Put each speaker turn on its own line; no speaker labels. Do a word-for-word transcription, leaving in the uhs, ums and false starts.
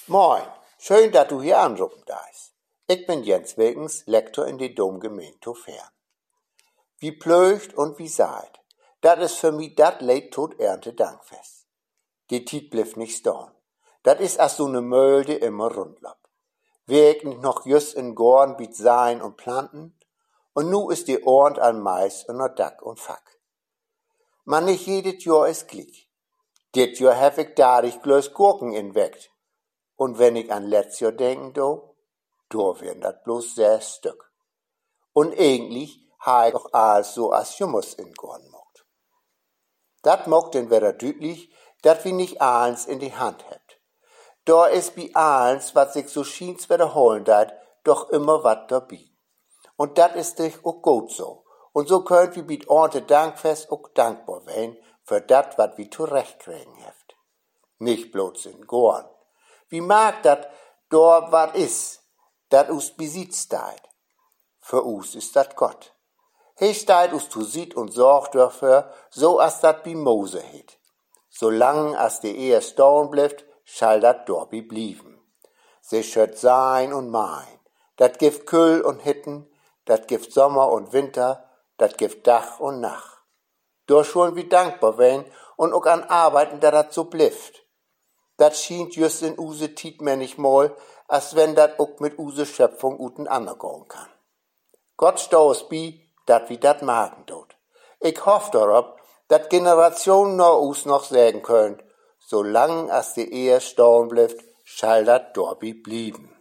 Moin, schön, dass du hier anrufen darfst. Ich bin Jens Wilkens, Lektor in der Domgemeinde Tofern. Wie plögt und wie seid, dat is für mich dat Leid tot Ernte Dankfest. Die Tiet bliff nicht stehen. Dat is as so ne Mölde immer rundlapp. Weg nicht noch just in Gorn biet sein und planten, und nu is die Ornd an Mais und no Dack und Fack. Man nicht jedes Jahr is glick. Dit Jahr hef ich dadurch glös Gurken inweckt. Und wenn ich an letztes Jahr denken do, do wären dat bloß sechs Stück. Und eigentlich ha ich auch alles so as Hummus in Gorn mocht. Dat mocht denn wieder deutlich, dat wir nicht alles in die Hand hebt. Da is bi alles, wat sich so schiens wiederholen dat, doch immer wat dabei. Und dat is dich auch gut so. Und so könnt wir mit Orte Dankfest auch dankbar werden für dat, wat wir zurechtkriegen heft. Nicht bloß in Gorn. Wie mag dat dort wat is, dat us besitzt deit. Für us ist dat Gott. He steit us zu sieht und sorgt dafür, so as dat bi Mose het. Solang as die Ehe stehen blifft, schall dat dorbi blieben. Se schött sein und mein. Dat gift Kühl und Hitten, dat gift Sommer und Winter, dat gift Dach und Nacht. Doch schon wie dankbar wen und auch an Arbeiten, da dat so blifft. Dat schient just in use Tiet nicht mal, als wenn dat auch mit use Schöpfung uten anergehen kann. Gott stoß bi, dat wie dat magen tut. Ich hoff darauf, dat Generationen nach us noch sagen können, solang as die Ehe stehen blifft, schall dat dorbi blieben.